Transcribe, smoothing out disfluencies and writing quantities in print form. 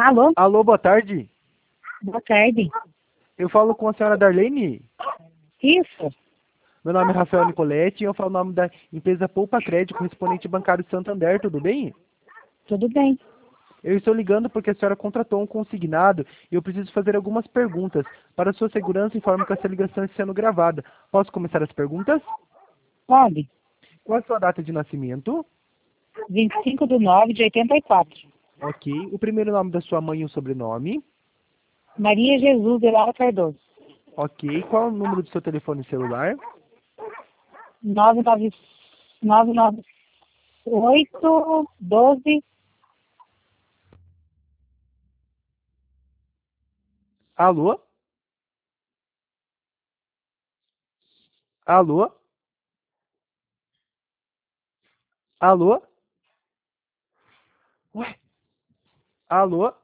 Alô? Alô, boa tarde. Boa tarde. Eu falo com a senhora Darlene. Isso? Meu nome é Rafael Nicoletti e eu falo o nome da empresa Poupa Crédito, correspondente bancário Santander, tudo bem? Tudo bem. Eu estou ligando porque a senhora contratou um consignado e eu preciso fazer algumas perguntas. Para sua segurança, informo que essa ligação está sendo gravada. Posso começar as perguntas? Pode. Qual a sua data de nascimento? 25/9/84. Ok. O primeiro nome da sua mãe e o sobrenome? Maria Jesus de Lara Cardoso. Ok. Qual é o número do seu telefone celular? 99812. Alô? Alô? Alô? Ué? Alô?